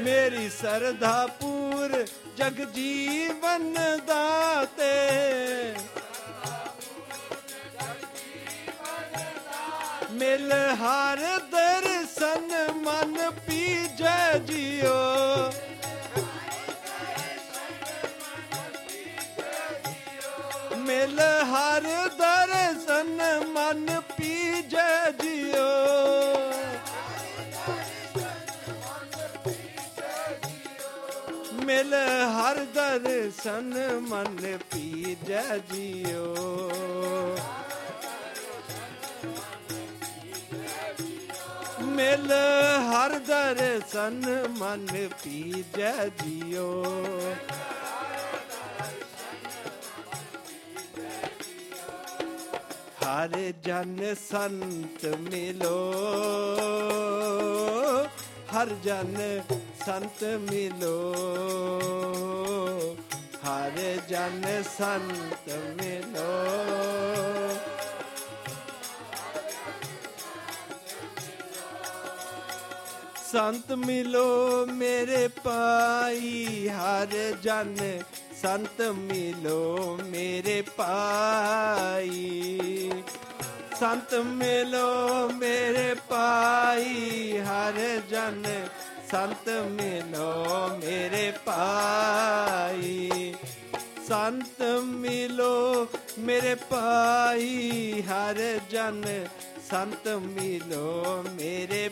मेरी सरधा पूर जग जीवन दाते, मिल हर दर्शन मन पीजे जियो, मिल हर दर्शन मन पीजे जियो, मिल हर दर्शन मन पीजे जियो, मिल हर दर्शन मन पीजे जियो, हर जन संत मिलो, हर जन संत मिलो, हर जन संत मिलो, संत मिलो मेरे पाई, हर जन संत मिलो मेरे पाई, संत मिलो मेरे पाई, हर जन संत मिलो मेरे पाई, संत मिलो मेरे पाई, हर जन संत मिलो मेरे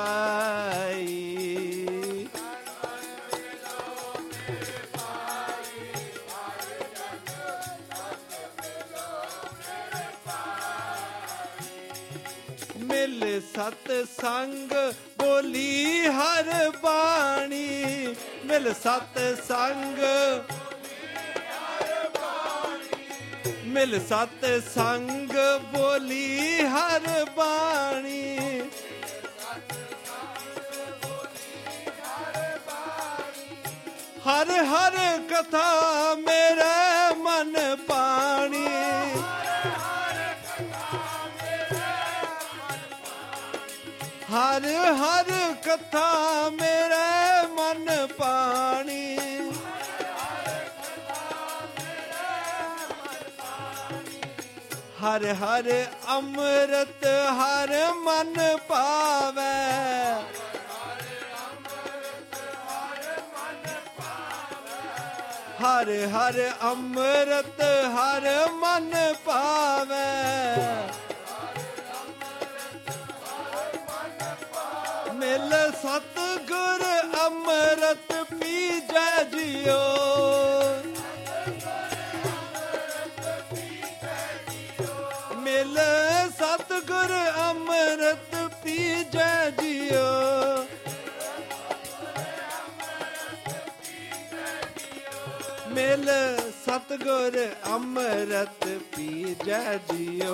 पाई, मिल सतसंग बोली हर बाणी, मिल सतसंग, मिल सतसंग बोली हर बाणी, हर हर कथा मेरे मन पानी, हर हर कथा मेरे मन पानी, हर हर अमृत हर मन पावे, हर हर अमृत हर मन पावे, मिल सतगुर अमृत पीजे जियो, मिल सतगुर अमृत पीजे जियो, मिल सतगुर अमृत पीजे जियो,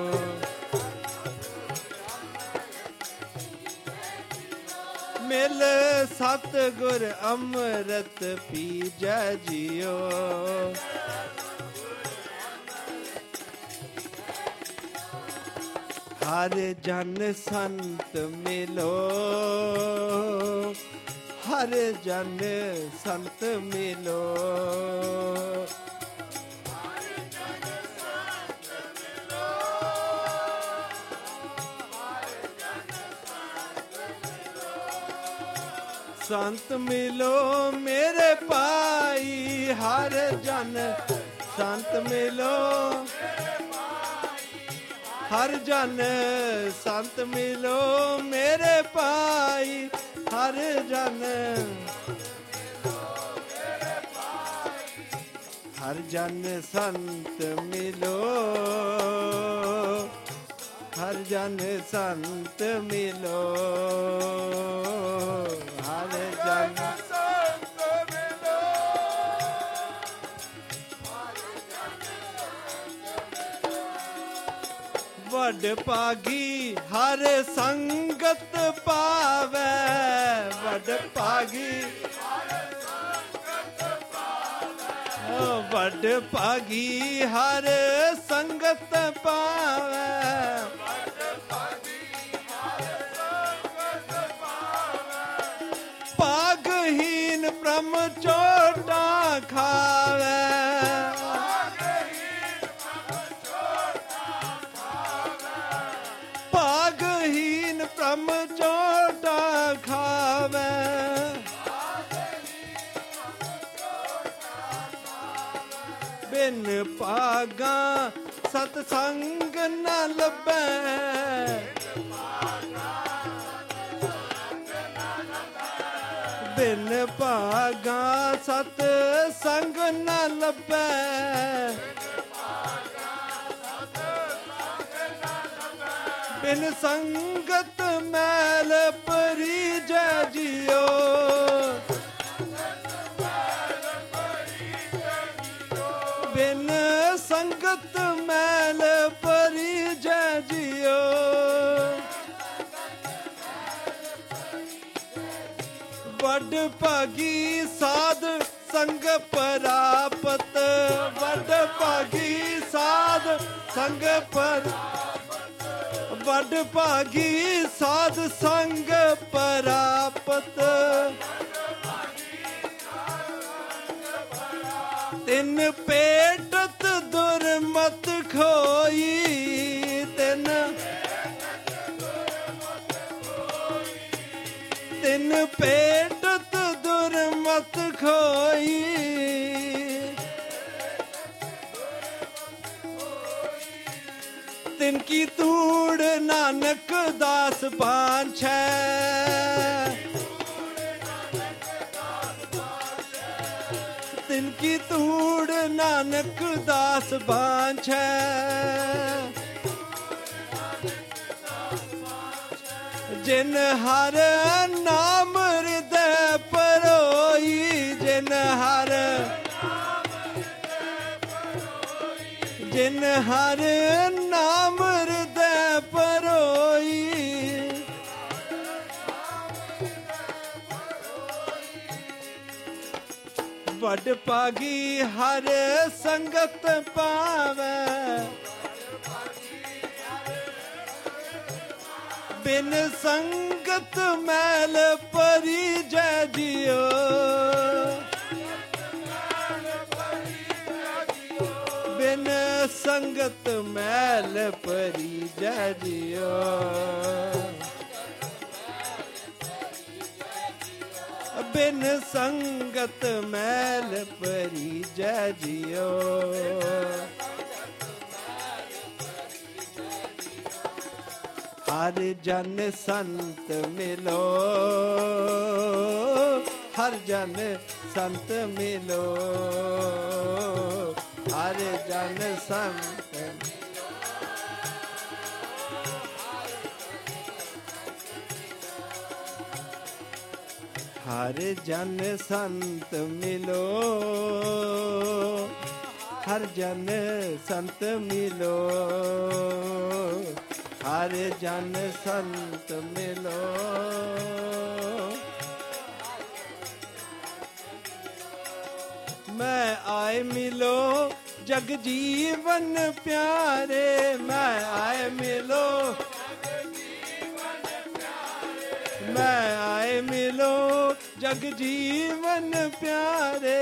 मिल सतगुर अमृत पीजे जियो, हर जन संत मिलो, हर जन संत मिलो, संत मिलो मेरे पाई, हर जन संत मिलो, हर जन संत मिलो मेरे पाई, हर जन, हर जन संत मिलो, हर जन संत मिलो, हर जन संत मिलो, वड पागी हर संगत पावे, वड पागी वड पागी हर संगत पावे, पाग ਭਾਗਾ ਸਤ ਸੰਗ ਨਾ ਲੱਭੈ ਬਿਨ ਭਾਗਾ ਸਤ ਸੰਗ ਨਾ ਲੱਭੈ ਬਿਨ ਸੰਗਤ ਮੈਲ ਪਰੀਜੈ ਜਿਉ ਬਿਨ ਸੰਗਤ ਮੈਲ ਪਰੀਜੈ ਜਿਉ ਵੱਡ ਭਾਗੀ ਸਾਧ ਸੰਗ ਪ੍ਰਾਪਤ ਵੱਡ ਭਾਗੀ ਸਾਧ ਸੰਗ ਵੱਡ ਭਾਗੀ ਸਾਧ ਸੰਗ ਪ੍ਰਾਪਤ ਤਿਨ ਪੇਟਤ ਦੁਰਮਤ ਖੋਈ ਤਿਨ ਪੇਟਤ ਦੁਰਮਤ ਖੋਈ ਤਿਨ ਕੀ ਤੂੜ ਨਾਨਕ ਦਾਸ ਬਾਂਛੈ ਤਿਨ ਕੀ ਤੂੜ ਨਾਨਕ ਦਾਸ ਬਾਂਛੈ ਜਿਨ ਹਰ ਨਾਮ ਹਿਰਦੈ ਪਰੋਈ ਜਿਨ ਹਰ ਨਾਮ ਹਿਰਦੈ ਪਰੋਈ ਵੱਡ ਭਾਗੀ ਹਰ ਸੰਗਤ ਪਾਵੈ ਬਿਨ ਸੰਗਤ ਮੈਲ ਪਰੀਜੈ ਜਿਉ ਬਿਨ ਸੰਗਤ ਮੈਲ ਪਰੀਜੈ ਜਿਉ ਬਿਨ ਸੰਗਤ ਮੈਲ ਪਰੀਜੈ ਜਿਉ ਹਰ ਜਨ ਸੰਤ ਮਿਲੋ ਹਰ ਜਨ ਸੰਤ ਮਿਲੋ ਹਰ ਜਨ ਸੰਤ ਹਰ ਜਨ ਸੰਤ ਮਿਲੋ ਹਰ ਜਨ ਸੰਤ ਮਿਲੋ ਹਰ ਜਨ ਸੰਤ ਮਿਲੋ ਮੈਂ ਆਏ ਮਿਲੋ ਜਗ ਜੀਵਨ ਪਿਆਰੇ ਮੈਂ ਆਏ ਮਿਲੋ ਮੈਂ ਆਏ ਮਿਲੋ ਜਗ ਜੀਵਨ ਪਿਆਰੇ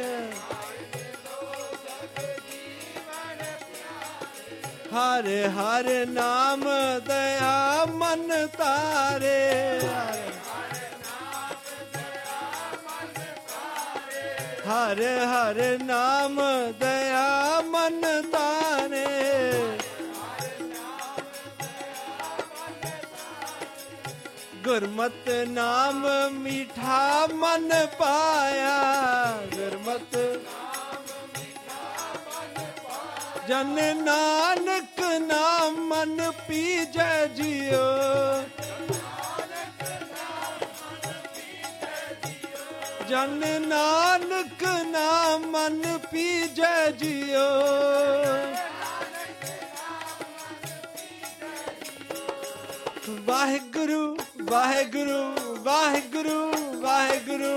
ਹਰ ਹਰ ਨਾਮ ਦਇਆ ਮਨ ਤਾਰੇ ਹਰ ਹਰ ਨਾਮ ਦਇਆ ਮਨ ਤਾਰੇ ਗੁਰਮਤ ਨਾਮ ਮੀਠਾ ਮਨ ਪਾਇਆ ਗੁਰਮਤ ਜਨ ਨਾਨਕ ਨਾਮ ਮਨ ਪੀਜੈ ਜਿਉ ਜਨ ਨਾਨਕ ਨਾਮ ਮਨ ਪੀਜੈ ਜਿਉ ਵਾਹਿਗੁਰੂ ਵਾਹਿਗੁਰੂ ਵਾਹਿਗੁਰੂ ਵਾਹਿਗੁਰੂ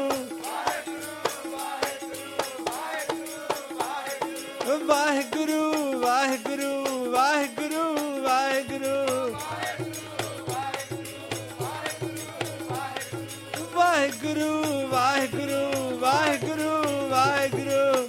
ਵਾਹਿਗੁਰੂ ਵਾਹਿਗੁਰੂ ਵਾਹਿਗੁਰੂ ਵਾਹਿਗੁਰੂ ਵਾਹਿਗੁਰੂ ਵਾਹਿਗੁਰੂ ਵਾਹਿਗੁਰੂ ਵਾਹਿਗੁਰੂ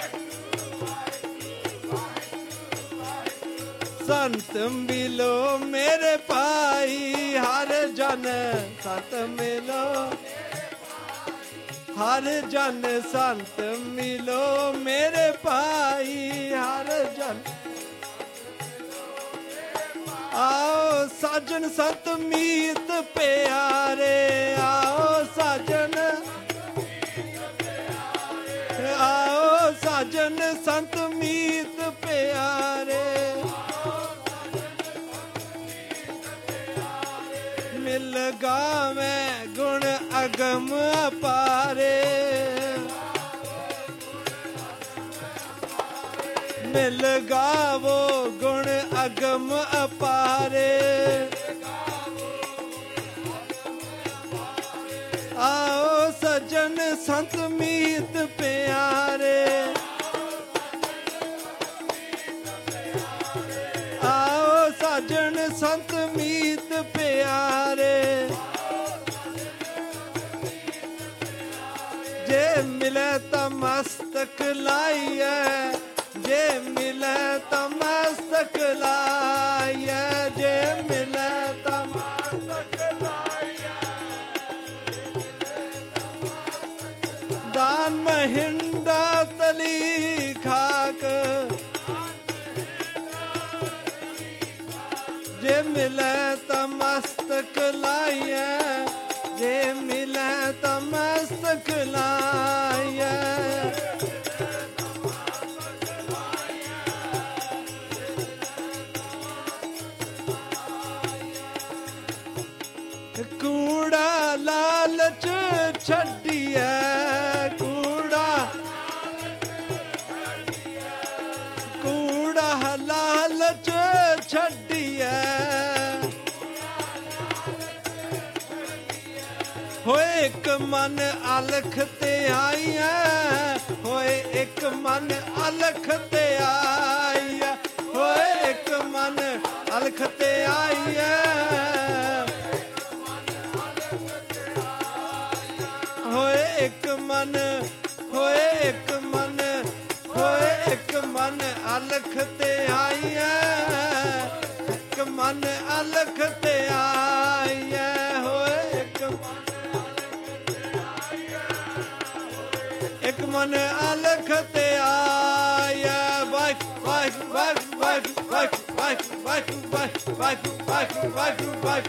ਸੰਤ ਮਿਲੋ ਮੇਰੇ ਭਾਈ ਹਰ ਜਨ ਸੰਤ ਮਿਲੋ हर जन संत मिलो मेरे भाई, हर जन आओ साजन संत मीत प्यारे, आओ साजन, आओ साजन संत मीत प्यारे, मिल गावे गुण अगम अपारे, मिल गावो गुण अगम अपारे, आओ सजन संत मीत प्यारे, आओ सजन संत मीत प्यारे, जे मिले तो मस्तक लाइए, जे मिले तो मस्तक लाइए, जे मिले तो मस्तक लाइए, दान महिंदा तली खाक, जे मिले तो मस्तक लाइए, जे मिले तो मस्तक लाइए, कूड़ा लालच छड्डिए, कूड़ा कूड़ा लालच छड्डिए, होए एक मन अलख ते आईए, होए एक मन अलख ते आईए, होए एक मन अलख ते आईए, होए एक मन, होए एक मन, होए एक मन अलख ते आईए, एक मन अलख ते आईए, होए एक मन अलख ते आईए, वाह वाह वाह वाह वाह वाह वाह वाह वाह वाह वाह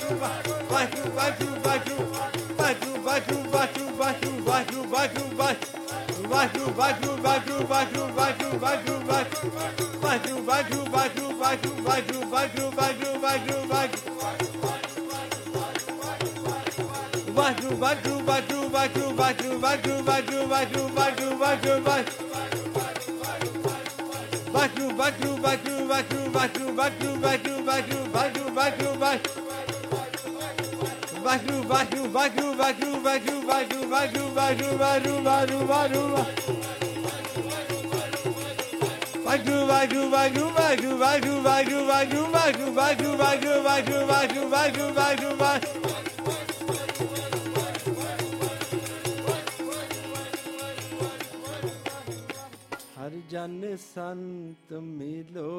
हर जन संत मिलो,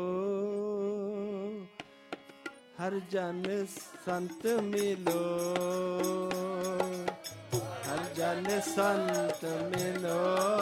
हर जन संत मिलो, हर जन संत मिलो,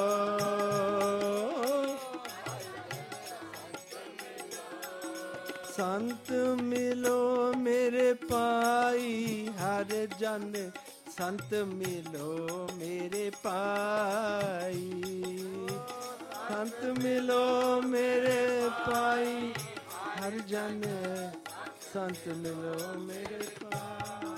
संत मिलो मेरे पाई, हर जन संत मिलो मेरे पाई, संत मिलो मेरे पाई, हर जन संत मिलो मेरे पाई।